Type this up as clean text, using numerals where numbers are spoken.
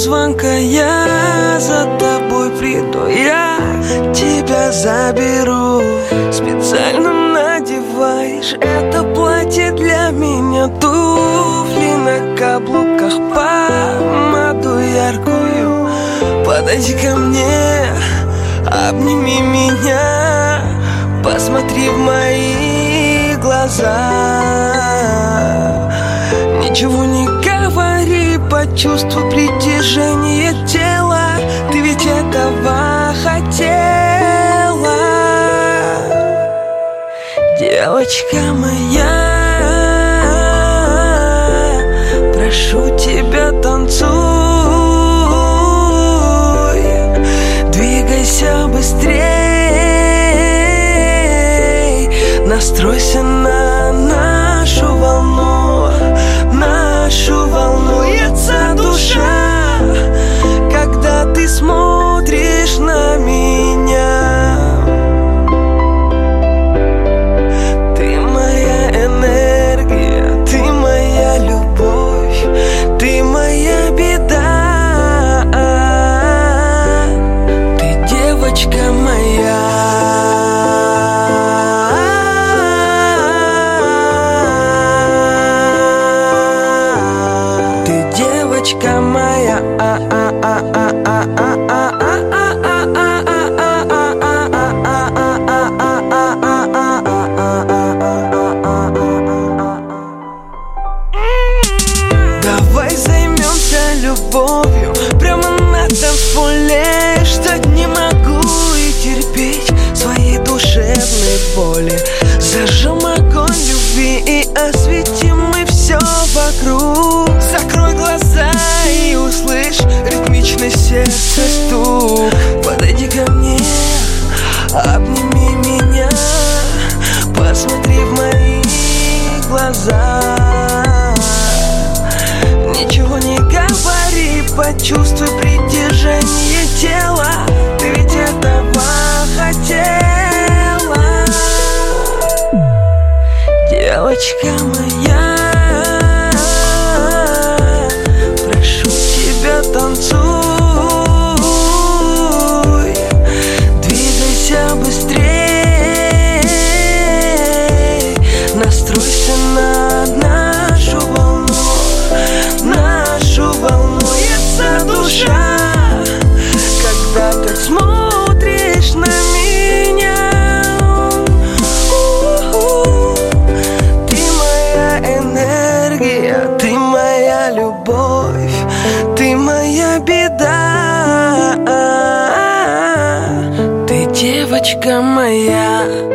звонка я за тобой приду, я тебя заберу. Специально надеваешь это платье для меня, туфли на каблуках, помаду яркую. Подойди ко мне, обними меня, посмотри в мои глаза. Ничего не говори, почувствуй притяжение тела. Ты ведь этого хотела, девочка моя. Прошу тебя, танцуй, двигайся быстрей, настройся на нашу волну, нашу волнуется душа, когда ты смотришь на меня. Ты моя энергия, ты моя любовь, ты моя беда, ты девочка моя. Девочка моя, давай займемся любовью прямо на танцполе, что не могу и терпеть своей душевной боли. Зажжем огонь любви и осветим мы все вокруг. Закрой глаза и услышь ритмичный сердца стук. Подойди ко мне, обними меня, посмотри в мои глаза. Ничего не говори, почувствуй притяжение тела. Ты ведь этого хотела, девочка моя. Прошу тебя, танцуй, двигайся быстрей, настройся на нашу волну, нашу волнуется душа, когда ты смотришь на меня. Ты моя энергия, ты моя любовь, ты моя беда, ты девочка моя.